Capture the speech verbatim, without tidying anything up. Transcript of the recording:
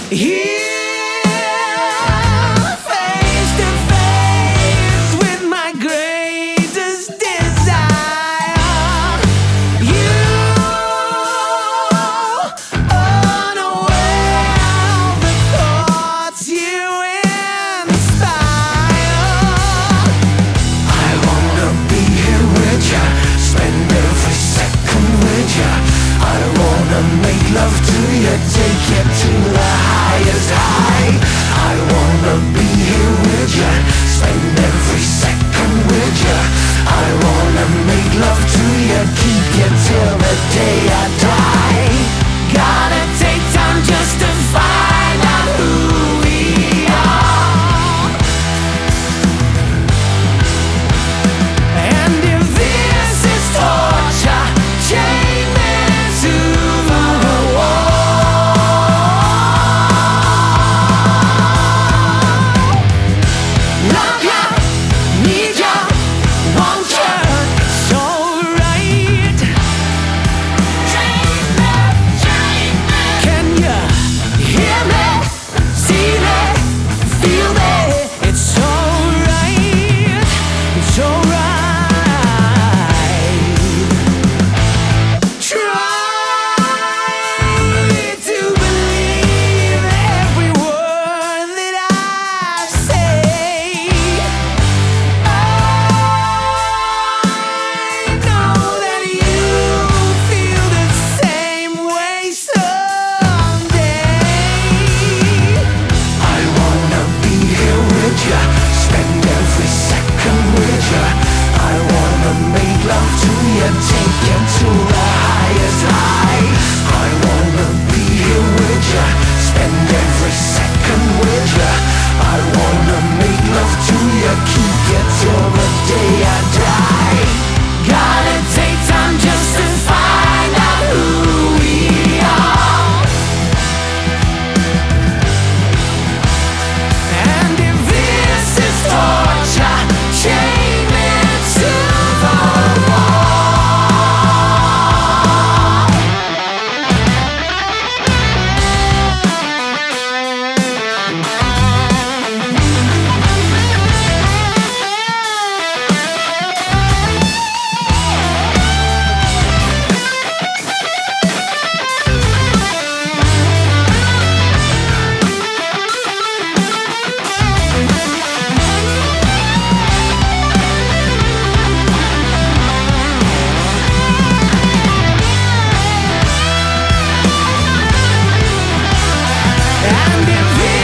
Here, face to face with my greatest desire. You, unaware of the thoughts you inspire. I wanna be here with ya, spend every second with ya. I wanna make love to you, take you to the highest high. I wanna be here with ya, spend every second with ya. I wanna make love to you, keep you till the day I die. Gotta take time just to find out who we are. And if this is torture, chain me to the wall. Love ya, need ya, want ya, it's alright. Chain me, chain me. Can ya hear me, see me, feel me? It's alright, it's alright. Try to believe every word that I say. I know that you feel the same way someday. I wanna be here with ya, spend every second with ya. I wanna make love to you, take you to the highest high. I wanna be here with ya, spend every second with ya. I wanna make love to you, keep you till the day I die. Gotta take time just to find out who we are. And if this is torture, chain me to the wall. And if